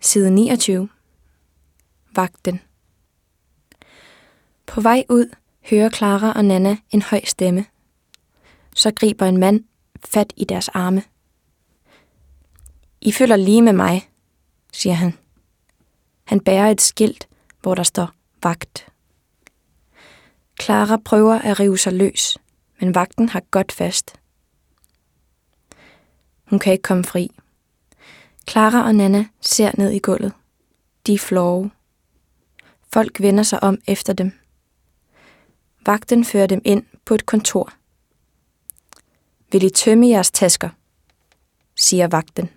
Side 29. Vagten. På vej ud hører Clara og Nana en høj stemme. Så griber en mand fat i deres arme. I følger lige med mig, siger han. Han bærer et skilt, hvor der står vagt. Clara prøver at rive sig løs, men vagten har godt fast. Hun kan ikke komme fri. Clara og Nana ser ned i gulvet. De er flove. Folk vender sig om efter dem. Vagten fører dem ind på et kontor. Vil I tømme jeres tasker, siger vagten.